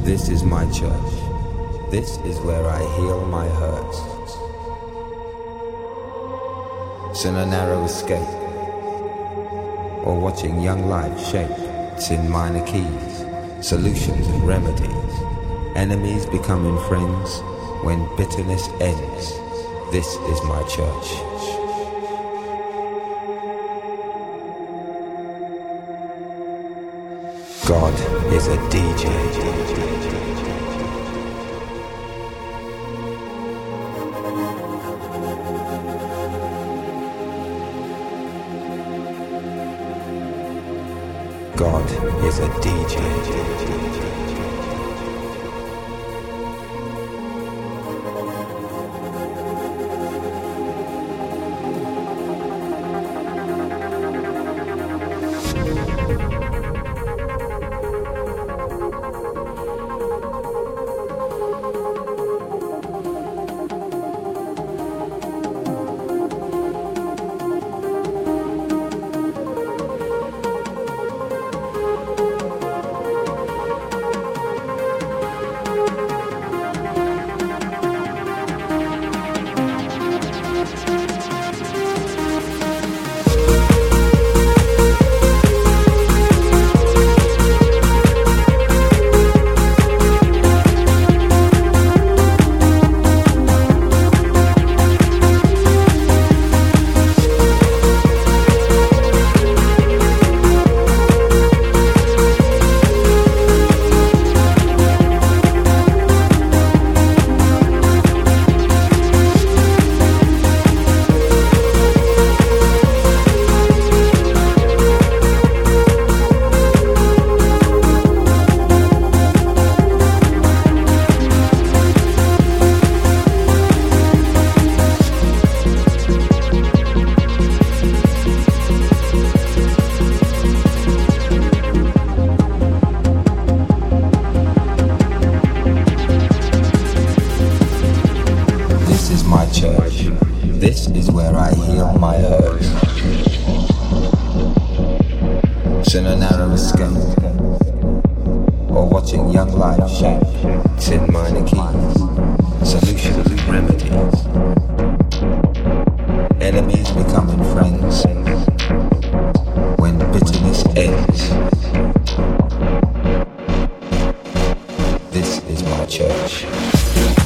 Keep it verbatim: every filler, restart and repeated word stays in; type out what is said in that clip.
This is my church. This is where I heal my hurts. It's in a narrow escape, or watching young life shape. It's in minor keys, solutions and remedies. Enemies becoming friends when bitterness ends. This is my church. God is a D J. God is a D J. This is where I heal my hurts. It's in a narrow escape, or watching young life shape. It's in minor keys, solutions and remedies. Enemies becoming friends when bitterness ends. This is my church.